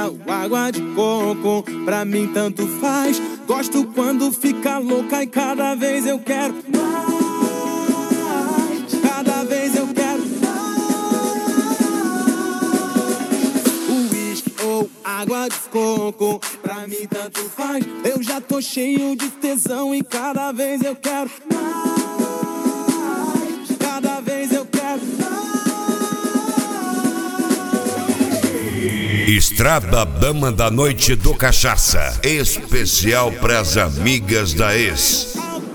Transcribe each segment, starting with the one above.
ou água de coco, pra mim tanto faz. Gosto quando fica louca e cada vez eu quero mais. Cada vez eu quero mais. Uísque ou água de coco, pra mim tanto faz. Eu já tô cheio de tesão e cada vez eu quero mais. Cada vez eu quero mais. Estrada Dama da Noite do Cachaça, especial pras amigas da ex.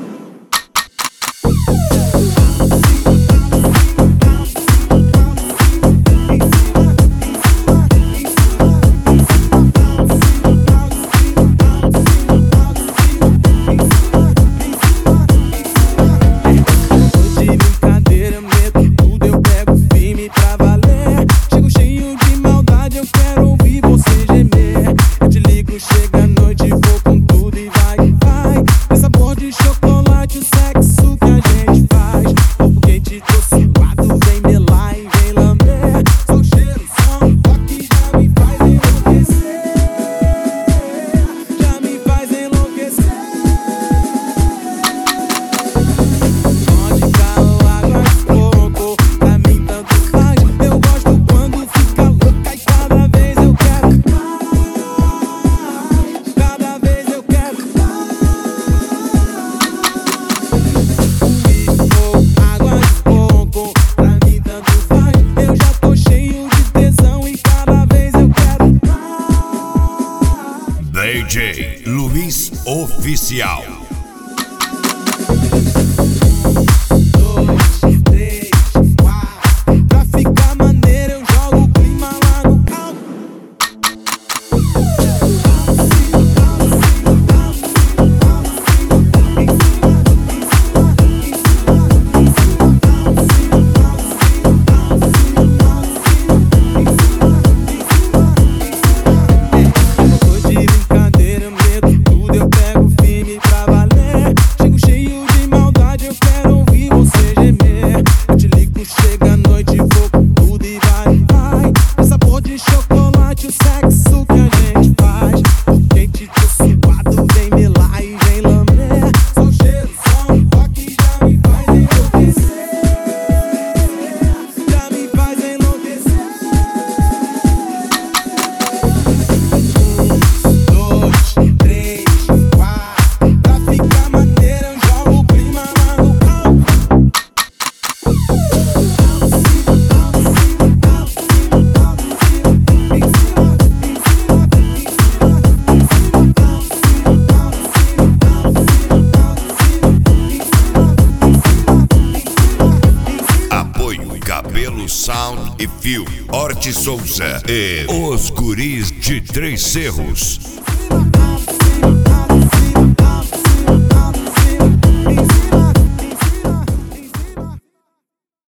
DJ Luiz Oficial. Sound e Fio, Orti Souza e Os Guris de Três Cerros.